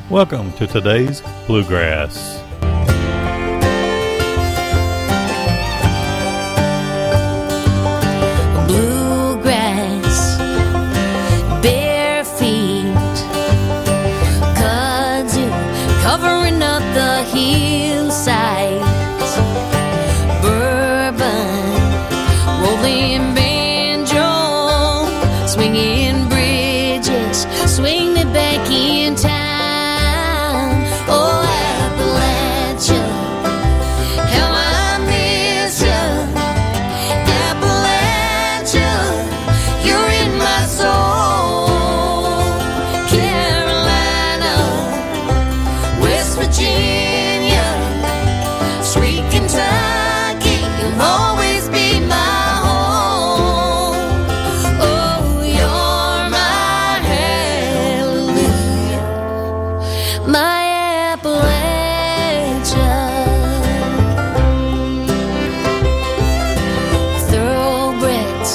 Welcome to today's Bluegrass. Bluegrass, bare feet, kudzu covering up the hillsides, bourbon, rolling banjo, swinging bridges, swing me back in town. Oh, Appalachia, how I miss you. Appalachia, you're in my soul. Carolina, West Virginia, sweet Kentucky, you'll always be my home. Oh, you're my hallelujah, my Appalachia. Thoroughbreds,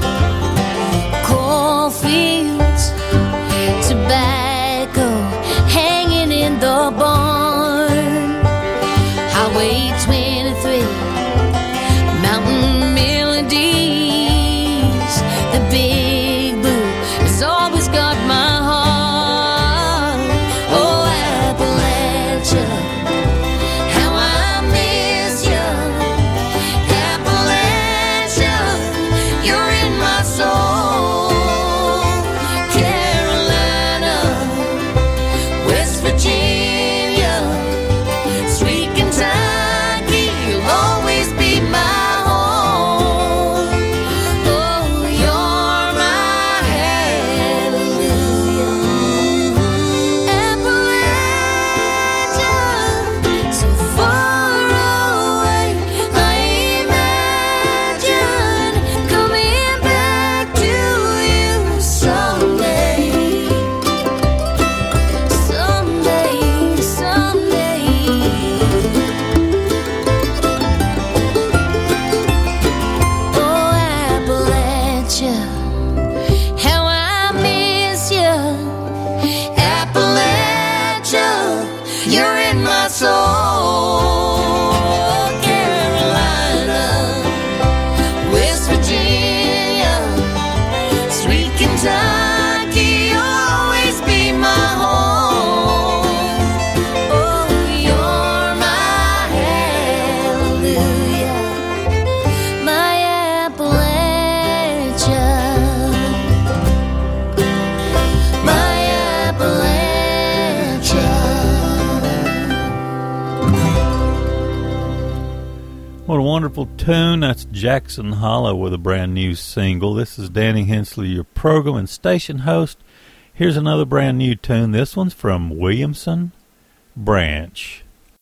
cornfields, tobacco hanging in the barn. Highway 23, mountain melodies. The big blue has always got my heart. Oh, Appalachia, how I miss you. Appalachia, you're in my soul. Carolina, West Virginia, sweet Kentucky, you'll always be my home. Oh, you're my hallelujah. Appalachia, so far away, I imagine coming back to you someday. Someday, someday. Oh, Appalachia, how I miss you. Appalachia, you're in my soul. Carolina, West Virginia, sweet Kentucky, you'll always be my home. Oh, you're my hallelujah, my Appalachia, my Appalachia. What a wonderful tune. That's Jackson Hollow with a brand new single. This is Danny Hensley, your program and station host. Here's another brand new tune. This one's from Williamson Branch.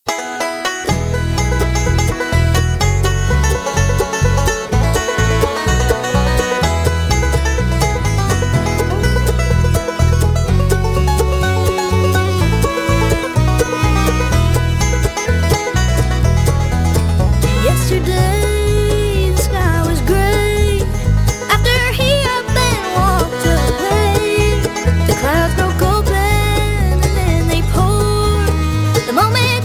Yesterday the sky was gray. After he up and walked away, the clouds broke open and then they poured. The moment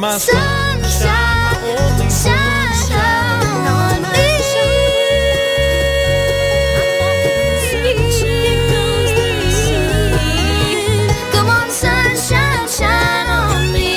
my sunshine, my only sunshine on me. Come on, sunshine, shine on me.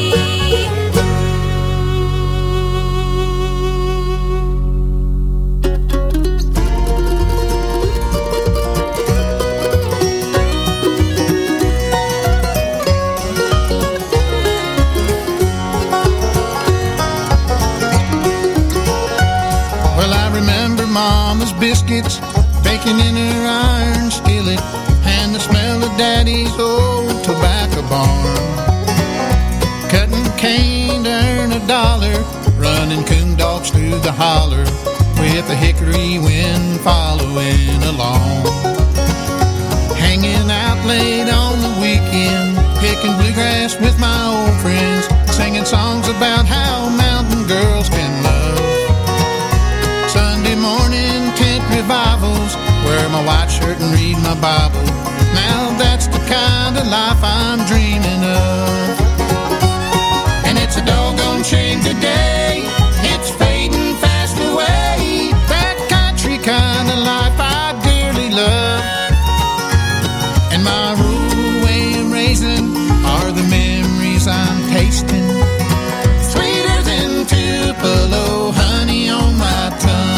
Well, I remember Mama's biscuits baking in her iron skillet, and the smell of Daddy's old tobacco barn. Cutting cane to earn $1, running coon dogs through the holler, with the hickory wind following along. Hanging out late on the weekend, picking bluegrass with my old friends, singing songs about how mountain girls can love. Sunday morning tent revivals, wear my white shirt and read my Bible. Now that's the kind of life I'm dreaming of. And it's a doggone shame today, it's fading fast away, that country kind of life I dearly love. And my rural way of raising are the memories I'm tasting, sweeter than Tupelo honey on my tongue.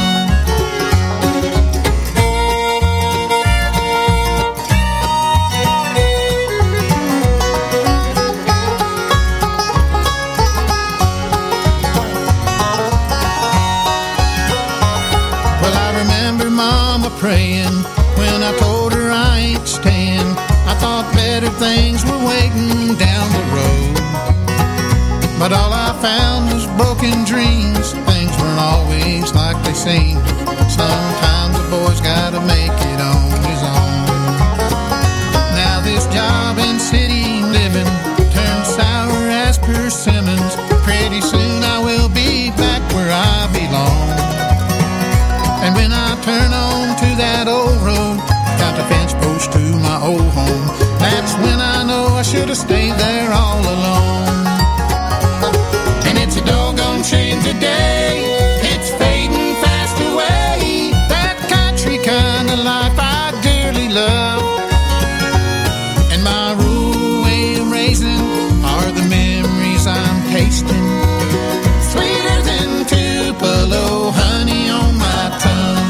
Well, I remember Mama praying when I told her I ain't staying. I thought better things were waiting down the road, but all I found was broken dreams. Things weren't always like they seem. Sometimes a boy's gotta make it on his own. Now this job and city living turned sour as persimmons. Pretty soon I will be back where I belong. And when I turn on to that old road, got the fence post to my old home, that's when I know I should have stayed there all alone. And it's a doggone shame today, it's fading fast away, that country kind of life I dearly love. And my rural way of raising are the memories I'm tasting, sweeter than Tupelo honey on my tongue.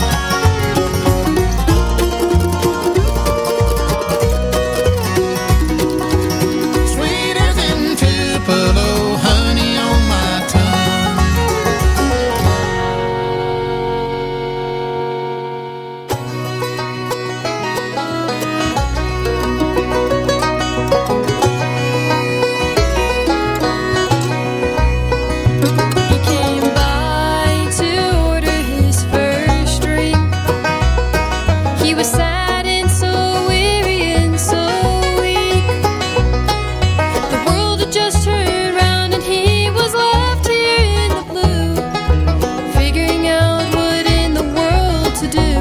Sweeter than Tupelo honey on my tongue. He came by to order his first drink. He was sad and so weary and so weak. The world had just turned round and he was left here in the blue, figuring out what in the world to do.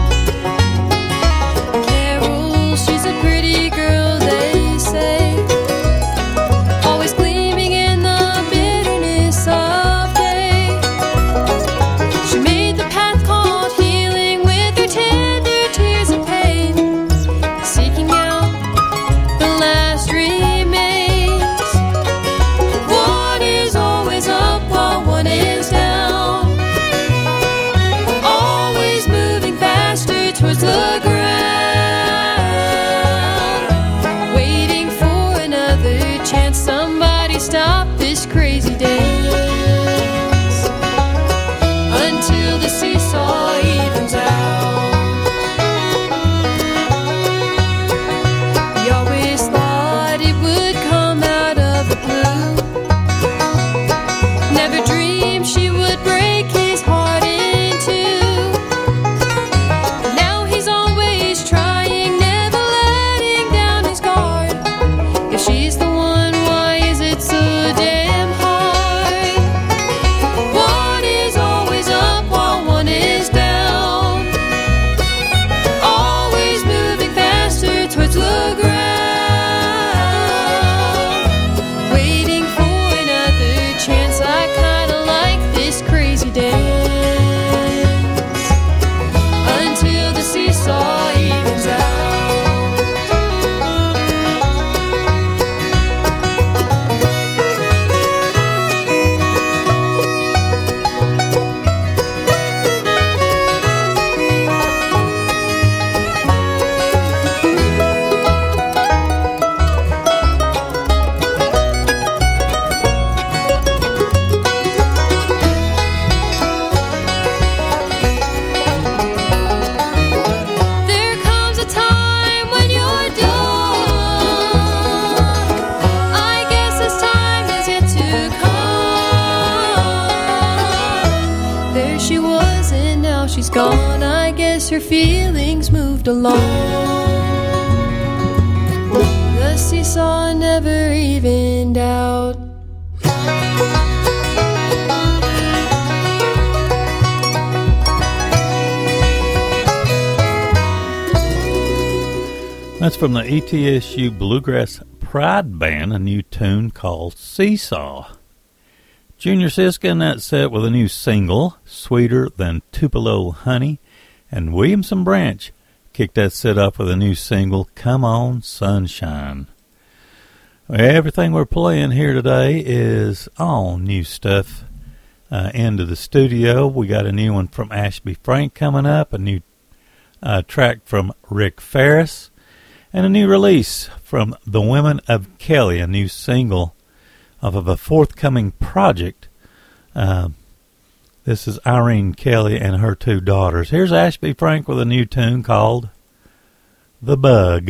Carol, she's a pretty girl, they say, always gleaming in the bitterness of day. She made the path called healing with her tender tears of pain, seeking out the last remains. Water's always up while one is down, always moving faster towards the ground. as her feelings moved along. The seesaw never evened out. That's from the ETSU Bluegrass Pride Band, a new tune called Seesaw. Junior Siska in that set with a new single, Sweeter Than Tupelo Honey, and Williamson Branch kicked that set up with a new single, Come On Sunshine. Everything we're playing here today is all new stuff into the studio. We got a new one from Ashby Frank coming up, a new track from Rick Ferris, and a new release from The Women of Kelly, a new single off of a forthcoming project. This is Irene Kelly and her two daughters. Here's Ashby Frank with a new tune called The Bug.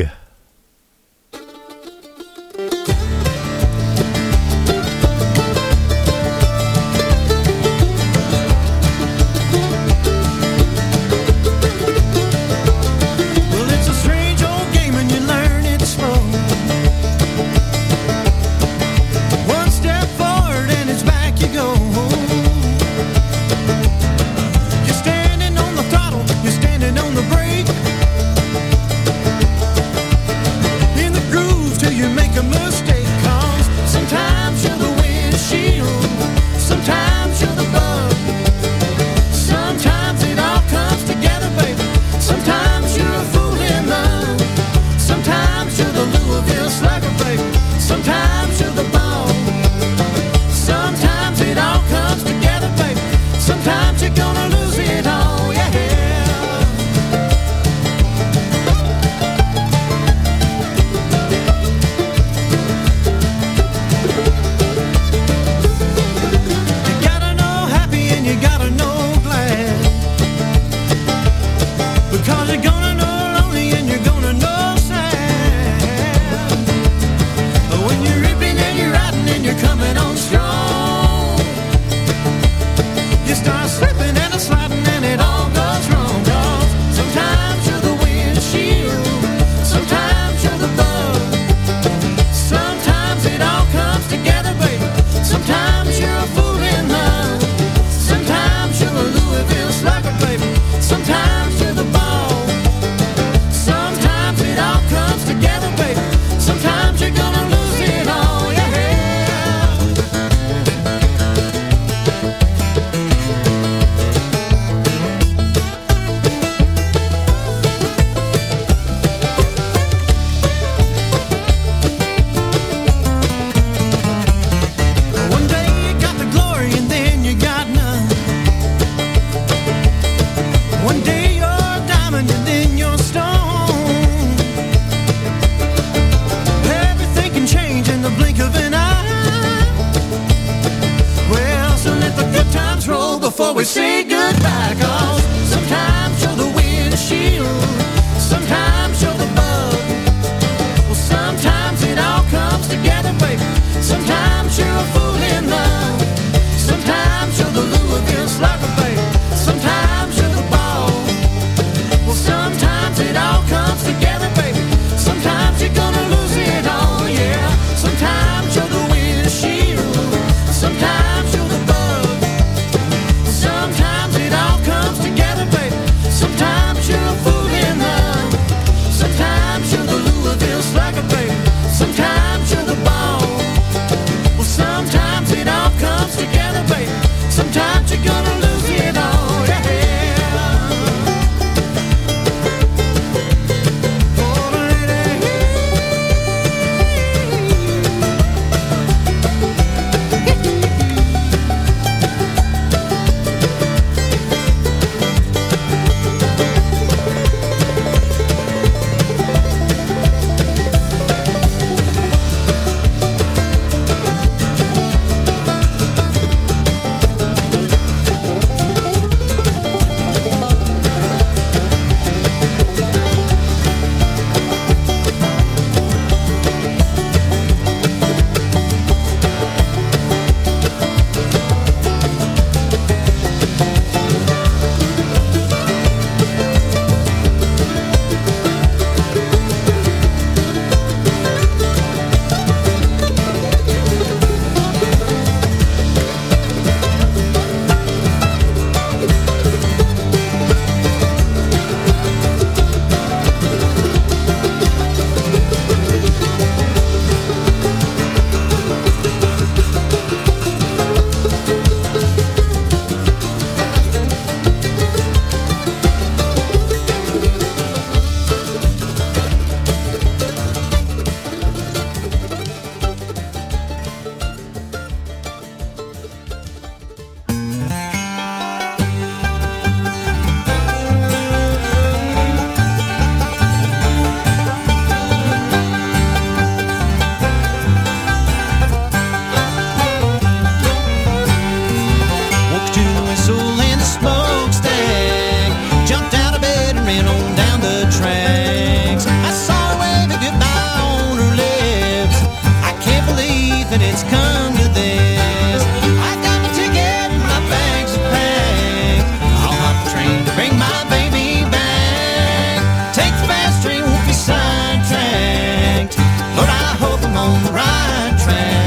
the tracks. I saw her wave a goodbye on her lips. I can't believe that it's come to this. I got my ticket, my bags are packed. I'll hop the train to bring my baby back. Take the fast train, won't be sidetracked. Lord, I hope I'm on the right track.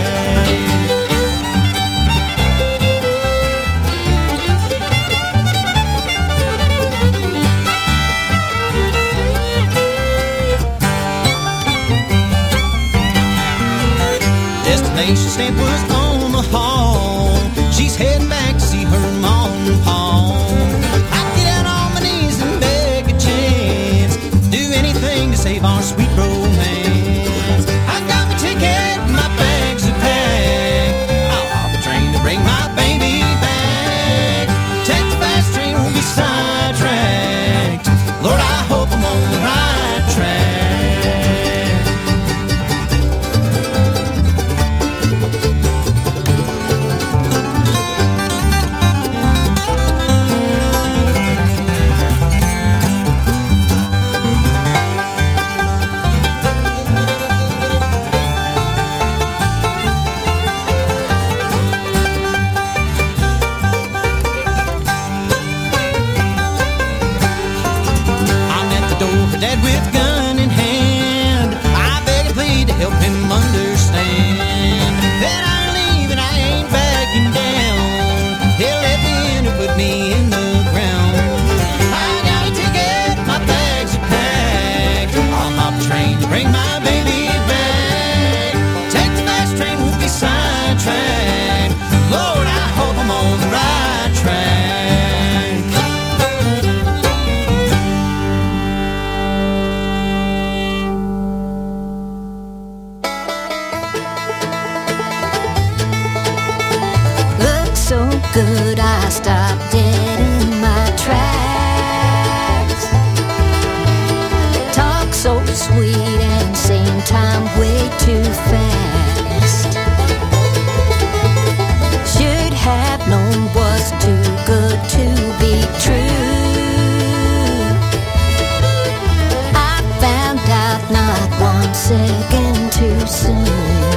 Destination stamp was on the hall. She's heading back to see her mom and pa. I get out on my knees and beg a chance. Do anything to save our sweet romance. I got my ticket, my bags are packed. I'll hop a train to bring my baby back. Take the fast train, won't be sidetracked. Lord, I hope I'm on the right track. Dad with gun in hand, I beg and plead to help him understand that I ain't leaving, I ain't backing down. He'll let me in or put me in the ground. I got a ticket, my bags are packed. I'll hop the train to bring my baby back. Take the fast train, won't be sidetracked. Lord, I hope I'm on the right track. Good, I stopped dead in my tracks. Talk so sweet and same time way too fast. Should have known was too good to be true. I found out not 1 second too soon.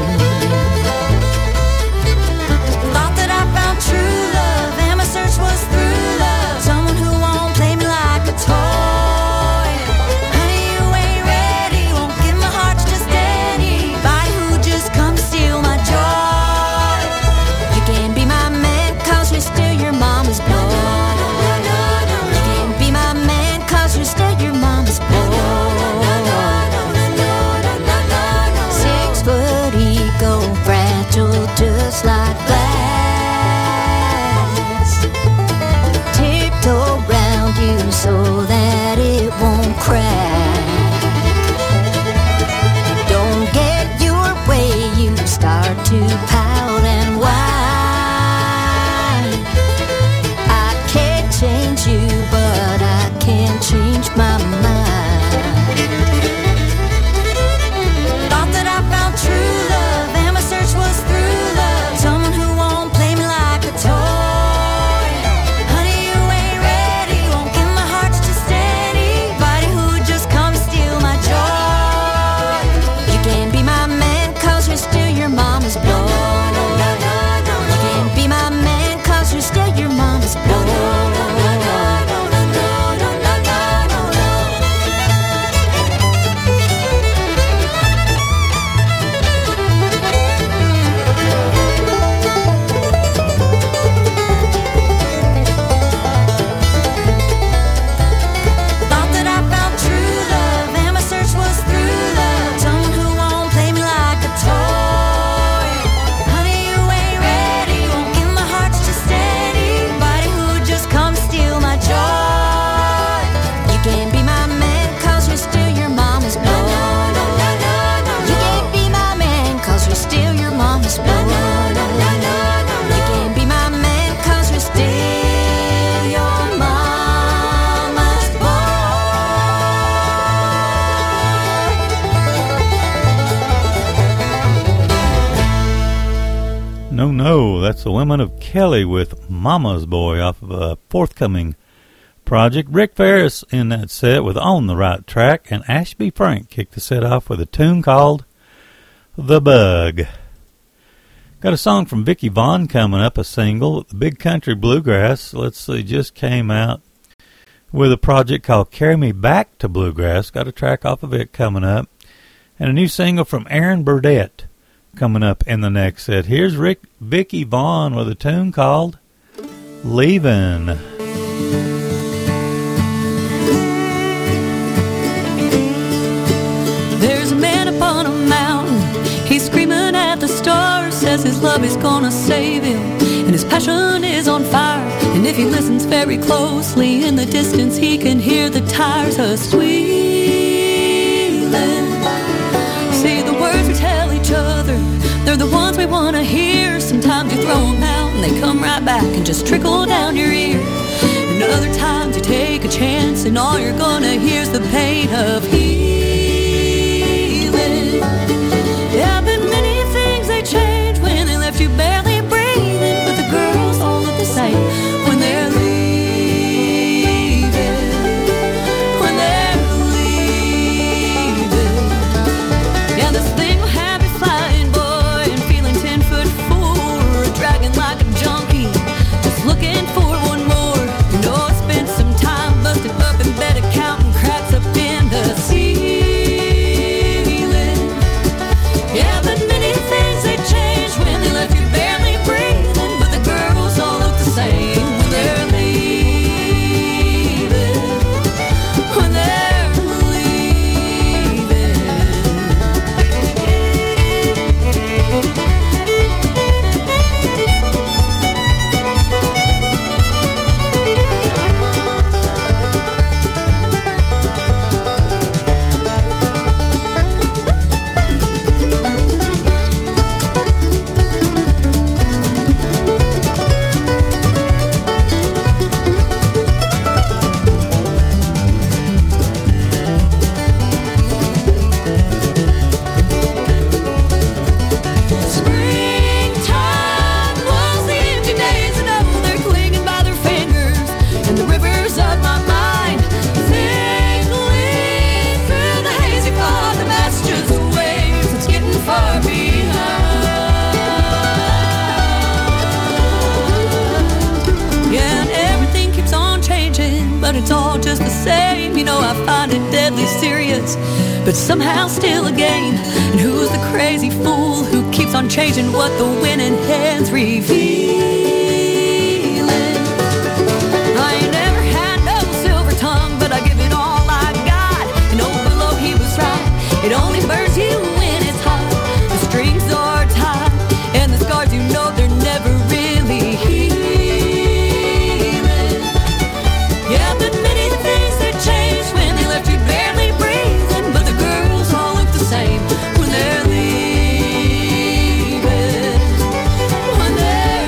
Was through love, someone who won't play me like a toy. Honey, you ain't ready, won't give my heart to just anybody who just come to steal my joy. You can be my man, cause you're still your mama's boy. You can be my man, cause you're still your mama's boy. 6-foot ego, fragile just like glass. Around you so that it won't crack. Don't get your way, you start to pout and whine. I can't change you, but I can change my mind. Thought that I found true love, and my search was through love. Someone who won't play me like a toy. Mama's boy. You can't be my man, cause you're still your mama's boy. No, that's the Women of Kelly with Mama's Boy off of a forthcoming project. Rick Ferris in that set with On the Right Track, and Ashby Frank kicked the set off with a tune called The Bug. Got a song from Vicki Vaughn coming up, a single, The Big Country Bluegrass. Let's see, just came out with a project called Carry Me Back to Bluegrass. Got a track off of it coming up. And a new single from Aaron Burdett coming up in the next set. Here's Vicki Vaughn with a tune called Leavin'. There's a man up on a mountain, he's screaming at the stars, says his love is gonna save him, and his passion is on fire. And if he listens very closely, in the distance he can hear the tires a-squealing. See, the words we tell each other, they're the ones we want to hear. Sometimes you throw them out and they come right back and just trickle down your ear. And other times you take a chance and all you're gonna hear's the pain of healing. Yeah, but many things they change when they left you barely breathing, but the girls all look the same when they're leaving. When they're leaving. Yeah, this thing will have you flying, boy, and feeling 10 foot forward, dragging like a junkie, just looking for one more. You know, I spent some time busted up in bed, counting cracks up in the ceiling. Yeah, but many things they change when they left you barely breathing, but the girls all look the same when they're leaving. When they're leaving. Springtime was the empty days, and oh, they're clinging by their fingers, and the rivers of my mind singling through the hazy fog. And that's just the waves, it's getting far behind. Yeah, and everything keeps on changing, but it's all just the same. You know, I find it deadly serious, but somehow still a game. And who's the crazy fool who keeps on changing what the winning hands revealing? I ain't never had no silver tongue, but I give it all I got. And old below, he was right, it only burns you when it's hot. The strings are tied, and the scars, you know, they're never really healing. Yeah, but many things that change when they left you barely breathing, but the girls all look the same when they're leaving. When they're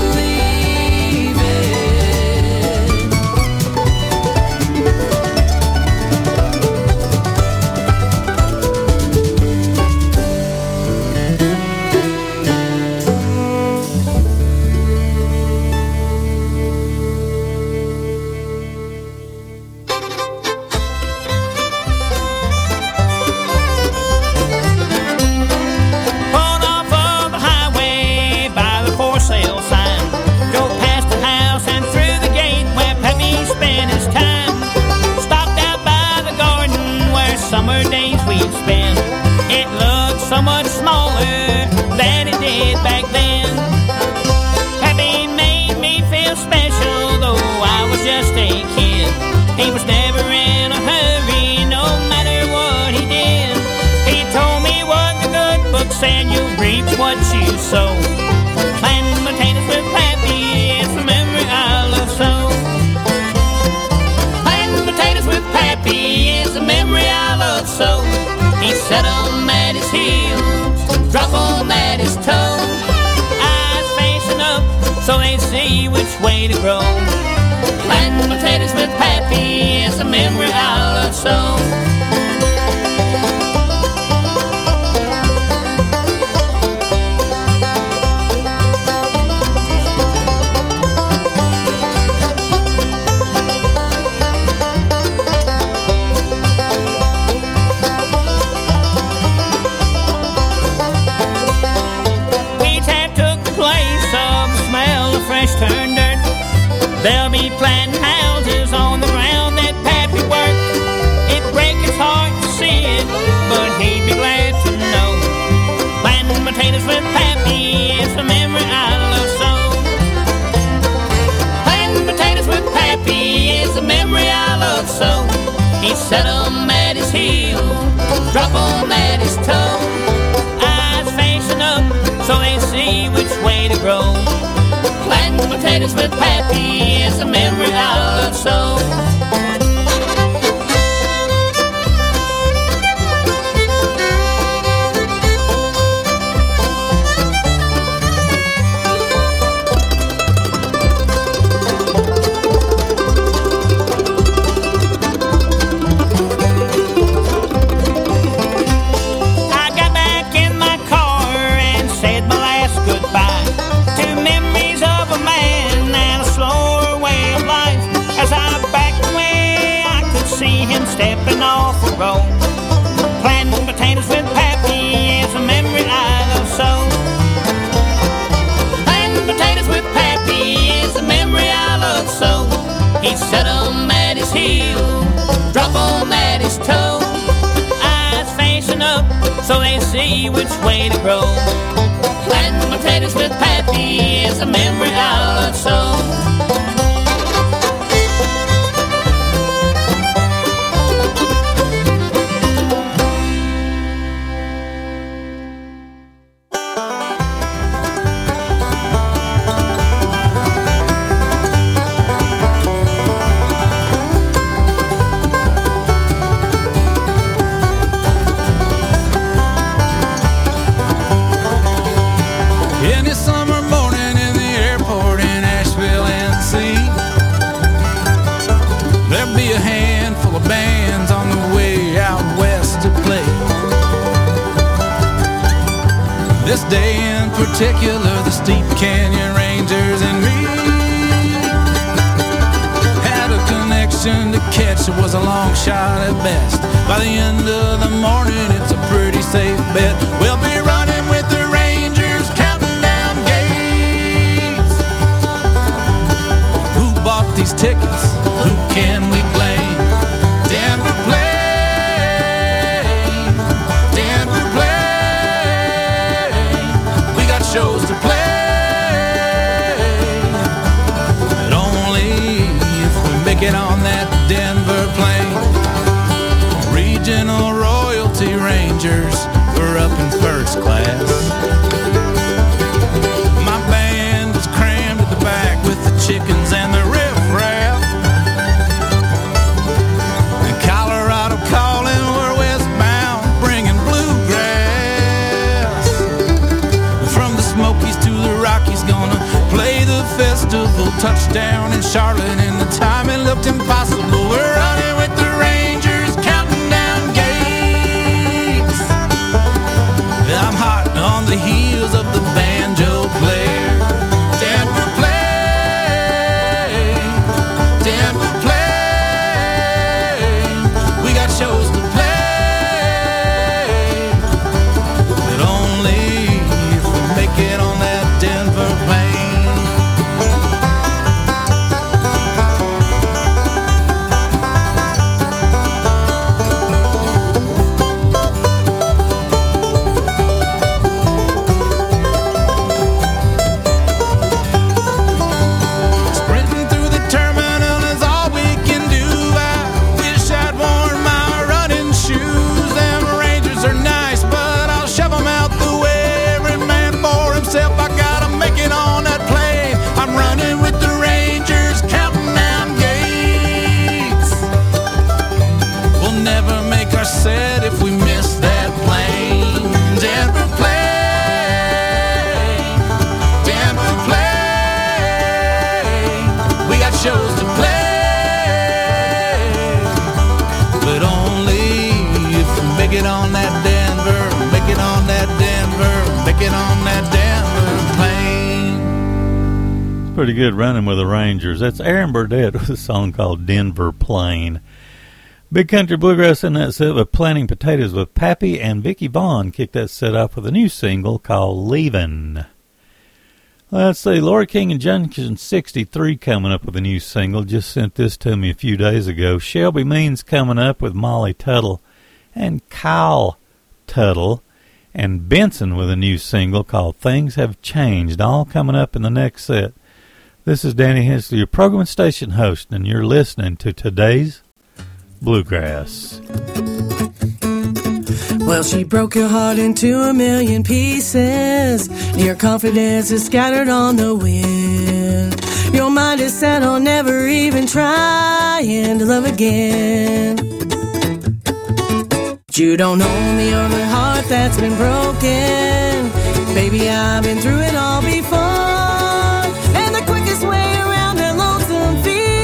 Pulled off of the highway by the for sale sign. Drove past the house and through the gate where Peppy spent his time. Stopped out by the garden where summer days we'd spend. It looked so much smaller than it did back then. Peppy made me feel special, though I was just a kid. He was never in a hurry, no matter what he did. He told me what the good book said, you reap what you sow. Planting potatoes with Pappy, it's a memory I love so. Planting potatoes with Pappy is a memory I love so. He set 'em at his heels, drop 'em at his toe. Eyes facing up so they see which way to grow. Planting potatoes with Pappy is a memory I love so. drop on Maddie's toe. Eyes facing up so they see which way to grow. Planting potatoes with Pappy is a memory I love so. Stepping off a road, planting potatoes with Pappy is a memory I love so. Planting potatoes with Pappy is a memory I love so. He sat on Maddie's heel, drop on Maddie's toe. Eyes facing up so they see which way to grow. Planting potatoes with Pappy is a memory I love so. This day in particular, the Steep Canyon Rangers and me had a connection to catch. It was a long shot at best. By the end of the morning, it's a pretty safe bet. We'll be running with the Rangers, counting down gates. Who bought these tickets? Who can we blame? Denver play. Shows to play, but only if we make it on that Denver plane. Regional royalty Rangers, we're up in first class. My band was crammed at the back with the chickens and the riffraff. And Colorado calling, we're westbound, bringing bluegrass. Smokies to the Rockies, gonna play the festival. Touchdown in Charlotte, and the time it looked impossible. We're running with the Rangers, counting down gates. I'm hot on the heels of the banjo player. Denver play, Denver play. We got shows to play, but only get on that Denver plane. Sprinting through the terminal is all we can do. I wish I'd worn my running shoes. Them Rangers are nice, but I'll shove them out the way. I gotta make it on that plane. I'm running with the Rangers, counting down gates. We'll never make our set if we miss that plane. Denver play, Denver play. We got shows to play, but only if we make it on that Denver, make it on that Denver, make it on that Denver. Pretty good running with the Rangers. That's Aaron Burdett with a song called Denver Plain. Big Country Bluegrass in that set with Planting Potatoes with Pappy, and Vicky Vaughn kicked that set off with a new single called Leavin'. Let's see, Laura King and Junction 63 coming up with a new single. Just sent this to me a few days ago. Shelby Means coming up with Molly Tuttle and Kyle Tuttle. And Benson with a new single called Things Have Changed, all coming up in the next set. This is Danny Hensley, your program and station host, and you're listening to today's Bluegrass. Well, she broke your heart into a million pieces. Your confidence is scattered on the wind. Your mind is set on never even trying to love again. But you don't own the only heart that's been broken. Baby, I've been through it all before. And the quickest way around that lonesome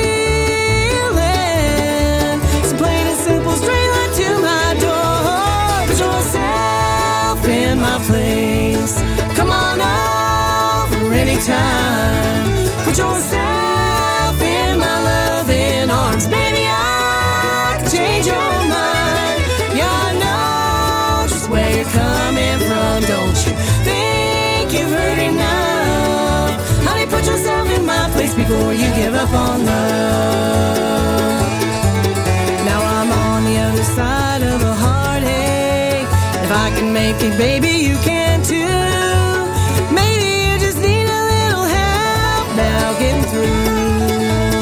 feeling is plain and simple, straight right to my door. Put yourself in my place. Come on over anytime. Put yourself in my loving arms. Baby, I can change your mind. Yeah, I know just where you're coming from. Don't you think you've heard enough? Honey, put yourself in my place before you give up on love. Now I'm on the other side of a heartache. If I can make it, baby, you can too. Maybe you just need a little help now getting through.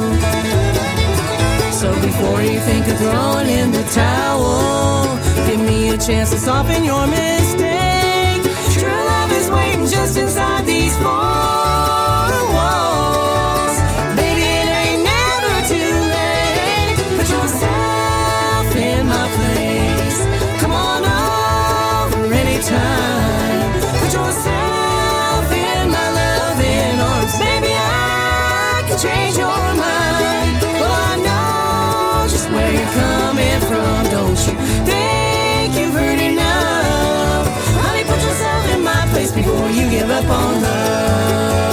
So before you think of throwing in the towel, give me a chance to soften your mistake. True love is waiting just inside these four walls. Baby, it ain't never too late. Put yourself in my place. Come on over anytime. Put yourself in my loving arms. Baby, I can change your mind. Well, I know just where you're coming from. Don't you think you've heard enough? Honey, put yourself in my place before you give up on love.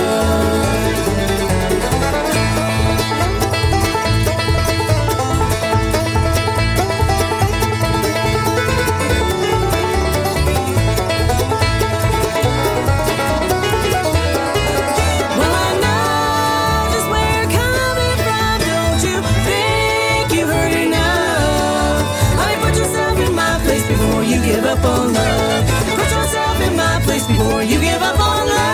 Well, I know just where you're coming from. Don't you think you've heard enough? Honey, put yourself in my place before you give up on love. Put yourself in my place before you give up on love.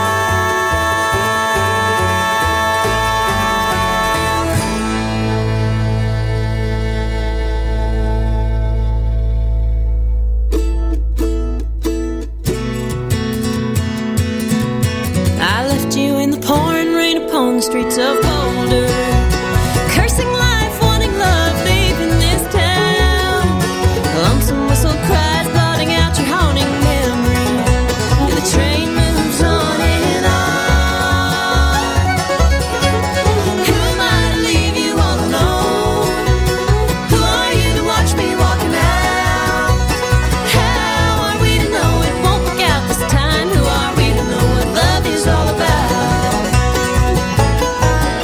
I left you in the pouring rain upon the streets of Boulder, cursing life, wanting love, leaving this town. A lonesome whistle cries, blotting out your haunting memory, and the train moves on and on. Who am I to leave you all alone? Who are you to watch me walking out? How are we to know it won't work out this time? Who are we to know what love is all about?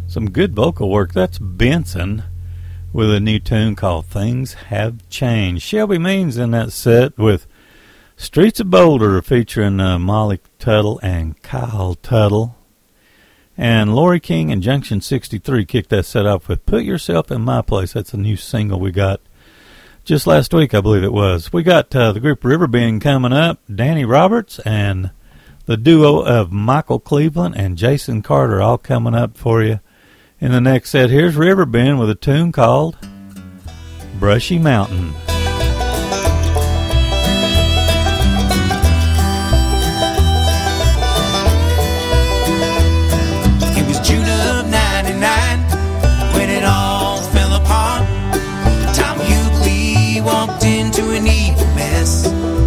Some good vocal work. That's Benson with a new tune called Things Have Changed. Shelby Means in that set with Streets of Boulder featuring Molly Tuttle and Kyle Tuttle. And Lori King and Junction 63 kicked that set off with Put Yourself in My Place. That's a new single we got just last week, I believe it was. We got the group Riverbend coming up, Danny Roberts and the duo of Michael Cleveland and Jason Carter all coming up for you in the next set. Here's Riverbend with a tune called Brushy Mountain. It was June of '99 when it all fell apart. Tom Hughley walked into an evil mess.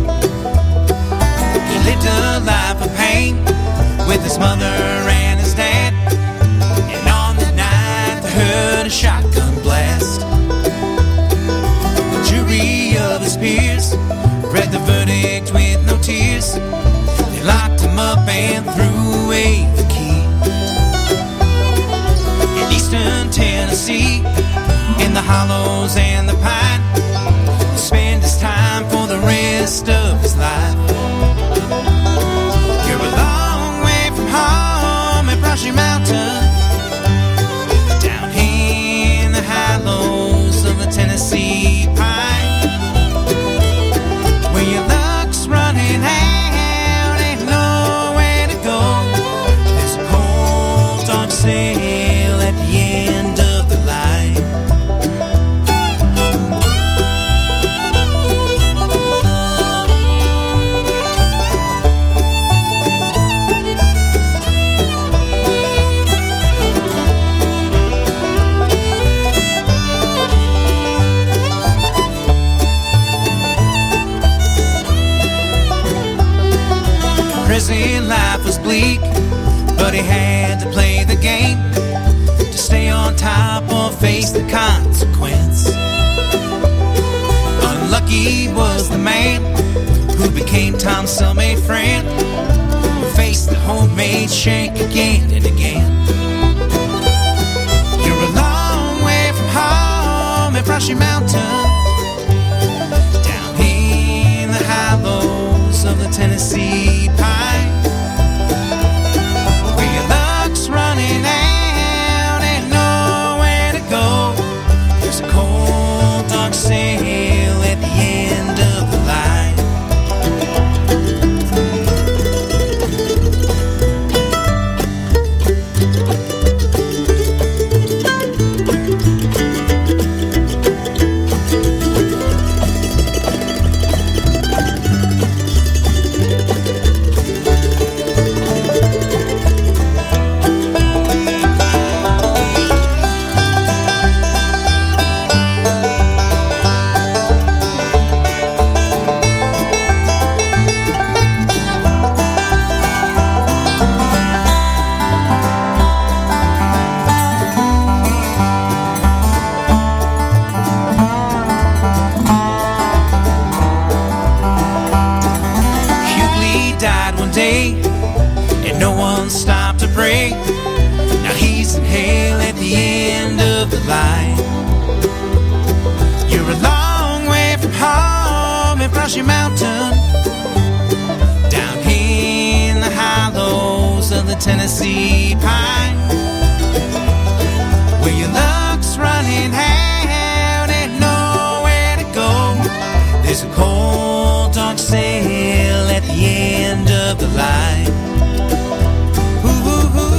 He lived a life of pain with his mother and his dad. And on the night they heard a shotgun blast. The jury of his peers read the verdict with no tears. They locked him up and threw away the key. In eastern Tennessee, in the hollows and the pine, he'll spend his time for the rest of his life. You're a long way from home at Brushy Mountain, down in the hollows of the Tennessee pine, where your luck's running out, ain't nowhere to go. There's a cold dark sail at the end of the line. Prison life was bleak, but he had to play the game to stay on top or face the consequence. Unlucky was the man who became Tom's cellmate friend, who faced the homemade shank again and again. You're a long way from home at Brushy Mountain, down in the hollows of the Tennessee pine, where your luck's running out, ain't nowhere to go. There's a cold dark sail at the end of the line. Hughley died one day, and no one stopped to pray. Now he's in hell at the end of the line. You're a long way from home at Brushy Mountain, down in the hollows of the Tennessee pine, where your luck's running out, ain't nowhere to go. There's a cold dark sail at the end of the line. Ooh, ooh, ooh.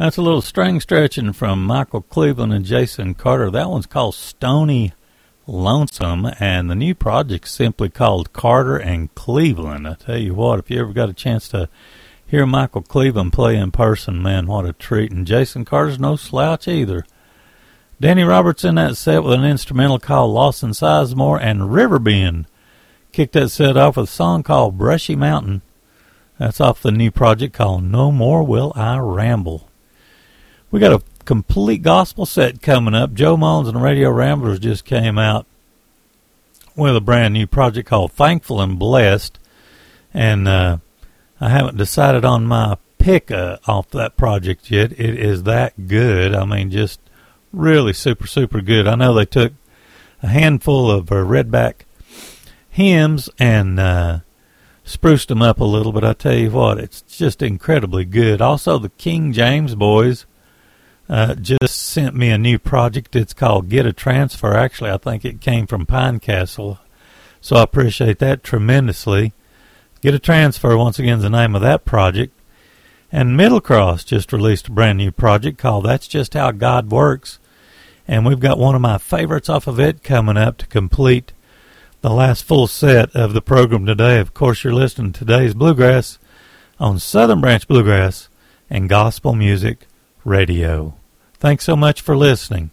That's a little string stretching from Michael Cleveland and Jason Carter. That one's called Stony Lonesome, and the new project's simply called Carter and Cleveland. I tell you what, if you ever got a chance to hear Michael Cleveland play in person, man, what a treat. And Jason Carter's no slouch either. Danny Roberts in that set with an instrumental called Lost in Sizemore, and Riverbend kicked that set off with a song called Brushy Mountain. That's off the new project called No More Will I Ramble. We got a complete gospel set coming up. Joe Mullins and the Radio Ramblers just came out with a brand new project called Thankful and Blessed, and I haven't decided on my pick off that project yet. It is that good. I mean, just really super, super good. I know they took a handful of redback hymns and spruced them up a little, but I tell you what, it's just incredibly good. Also, the King James Boys just sent me a new project. It's called Get a Transfer. Actually, I think it came from Pinecastle, so I appreciate that tremendously. Get a Transfer, once again, is the name of that project. And Middle Cross just released a brand new project called That's Just How God Works, and we've got one of my favorites off of it coming up to complete the last full set of the program today. Of course, you're listening to today's Bluegrass on Southern Branch Bluegrass and Gospel Music Radio. Thanks so much for listening.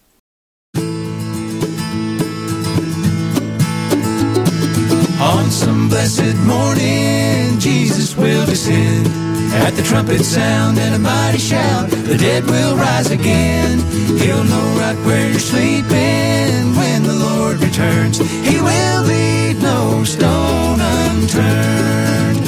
On some blessed morning, Jesus will descend. At the trumpet sound and a mighty shout, the dead will rise again. He'll know right where you're sleeping when the Lord returns. He will leave no stone unturned.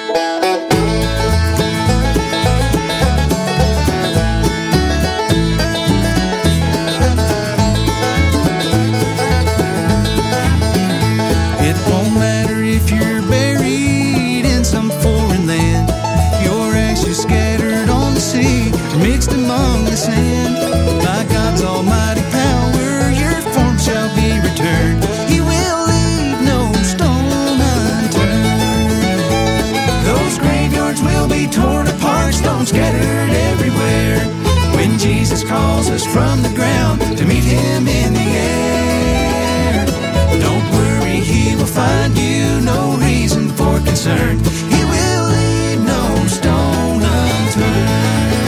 It won't matter if you're buried in some foreign land, your ashes scattered on the sea, or mixed among the sand. By God's almighty power, your form shall be returned. He will leave no stone unturned. Those graveyards will be torn apart, stones scattered everywhere, when Jesus calls us from the ground to meet him in the air. Don't worry, he will find you, no reason for concern. He will leave no stone unturned.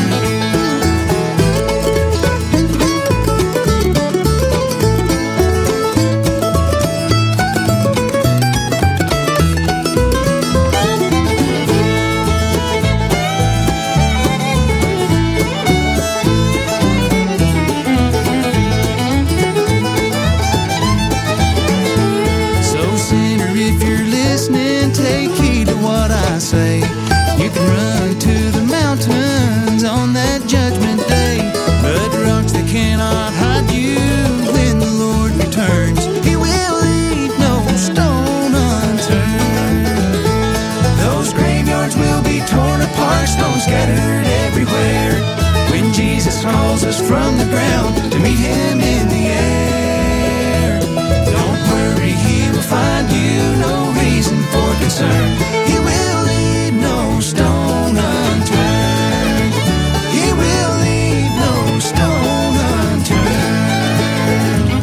So sinner, if you're listening, take heed to what I say. You can run to the mountains on that judgment day, but rocks that cannot hide you when the Lord returns. He will leave no stone unturned. Those graveyards will be torn apart, stones scattered everywhere, when Jesus calls us from the ground to meet him in the air. Don't worry, he will find you, no reason for concern. He will leave no stone unturned. He will leave no stone unturned.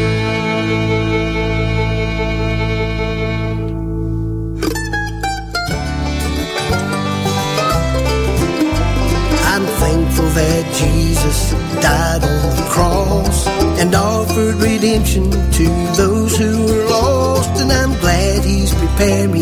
I'm thankful that Jesus died on the cross and offered redemption to those who were lost. And I'm glad he's preparing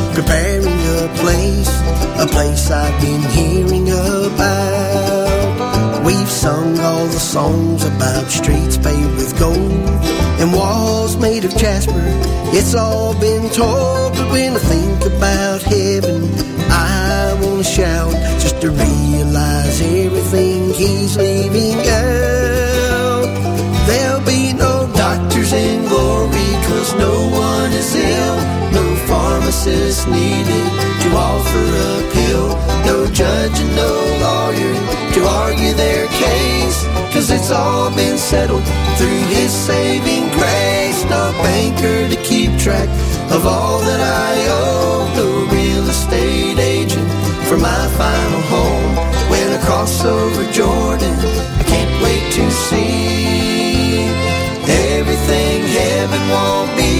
a place I've been hearing about. We've sung all the songs about streets paved with gold and walls made of jasper. It's all been told, but when I think about heaven, I want to shout just to realize everything he's leaving out. There'll be no doctors in glory, 'cause no one is ill, no pharmacist needed to offer a pill, no judge and no lawyer to argue their case, 'cause it's all been settled through his saving grace. No banker to keep track of all that I owe, no real estate agent for my final home. When I cross over Jordan, I can't wait to see everything heaven won't be.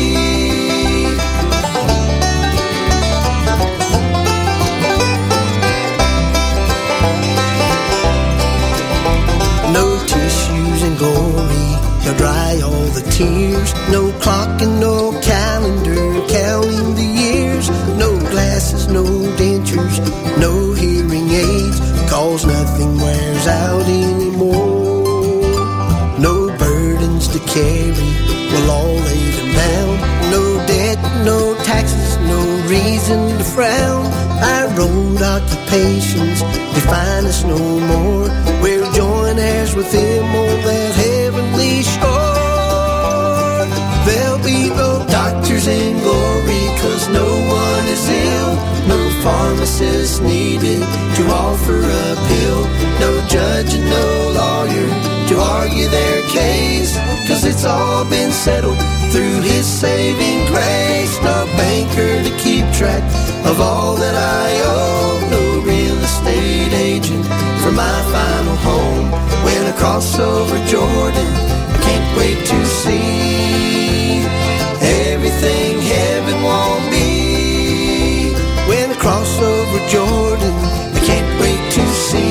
No tissues and glory, they'll dry all the tears. No clock and no calendar counting the years. No glasses, no dentures, no hearing aids, 'cause nothing wears out anymore. No burdens to carry, we'll all lay them down. No debt, no taxes, no reason to frown. Our road occupations define us no more. We'll join heirs with them on that heavenly shore. There'll be no doctors in glory, 'cause no one is ill. No pharmacist needed to offer a pill. No judge and no lawyer to argue their case, 'cause it's all been settled through His saving grace. No banker to keep track of all that I owe. No real estate agent for my final home. When I cross over Jordan, I can't wait to see everything heaven won't be. When I cross over Jordan, I can't wait to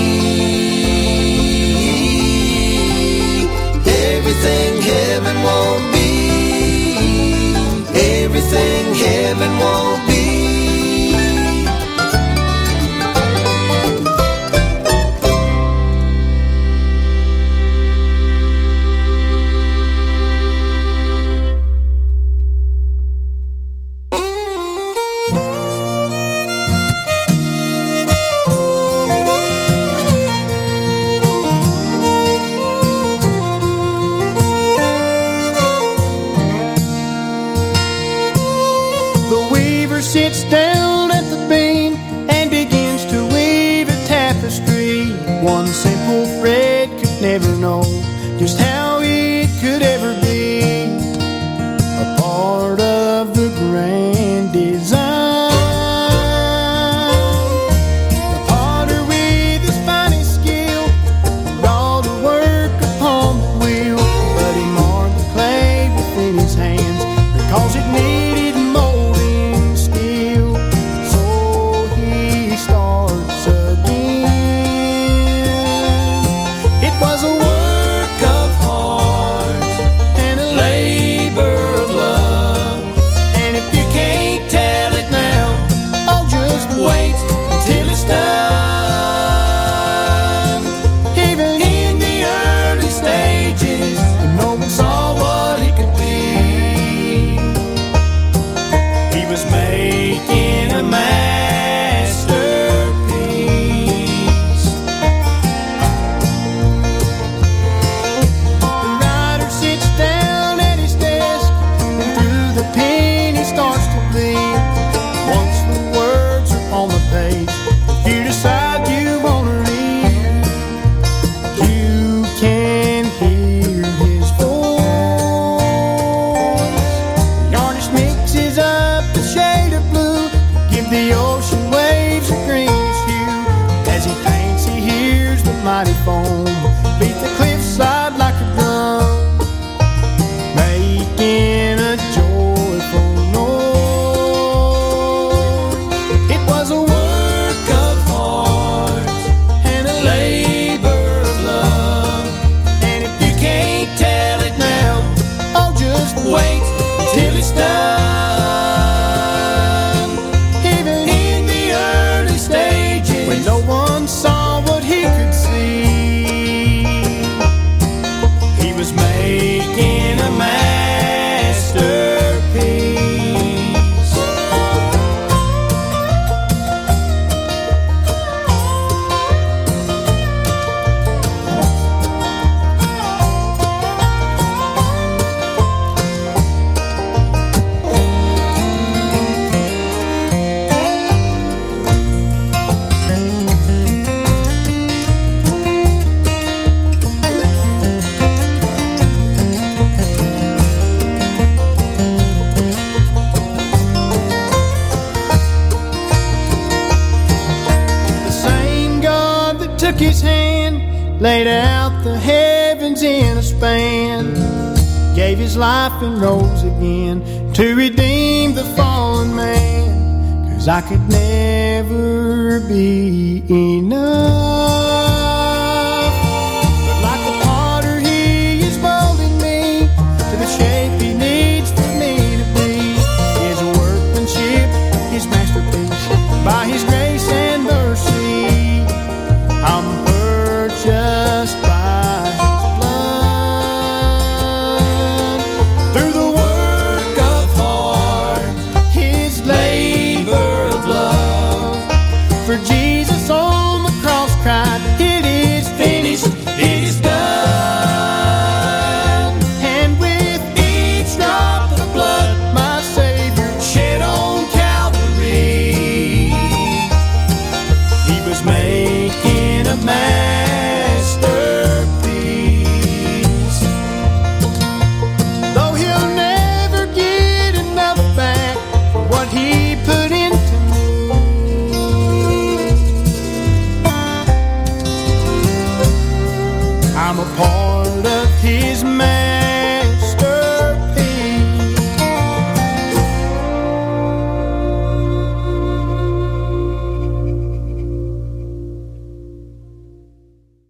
see everything heaven won't be. Everything heaven won't be. Sits down at the beam and begins to weave a tapestry. One simple thread could never know just how it could ever be a part of the grand design. The potter with his finest skill brought to work upon the wheel, but he marred the clay within his hands because it needed molding still. So he starts again. It was a work of art. his hand, laid out the heavens in a span, gave his life and rose again to redeem the fallen man. 'Cause I could never be enough. But like a potter, he is molding me to the shape he needs for me to be. His workmanship, his masterpiece, by his grace and mercy, I'm purchased by his blood. Through the work of heart, his labor of love, for Jesus